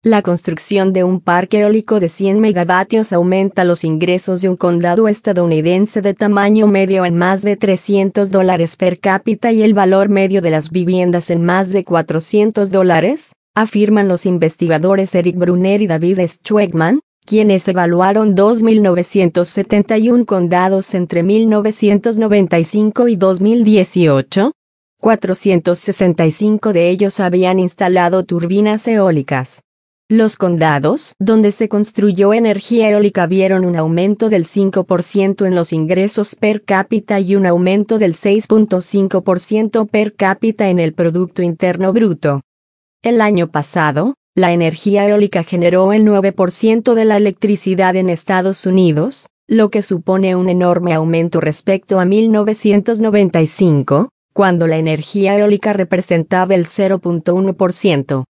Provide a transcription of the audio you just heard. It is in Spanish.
La construcción de un parque eólico de 100 megavatios aumenta los ingresos de un condado estadounidense de tamaño medio en más de $300 per cápita y el valor medio de las viviendas en más de $400, afirman los investigadores Eric Brunner y David Schwegman, quienes evaluaron 2.971 condados entre 1995 y 2018. 465 de ellos habían instalado turbinas eólicas. Los condados donde se construyó energía eólica vieron un aumento del 5% en los ingresos per cápita y un aumento del 6.5% per cápita en el Producto Interno Bruto. El año pasado, la energía eólica generó el 9% de la electricidad en Estados Unidos, lo que supone un enorme aumento respecto a 1995, cuando la energía eólica representaba el 0.1%.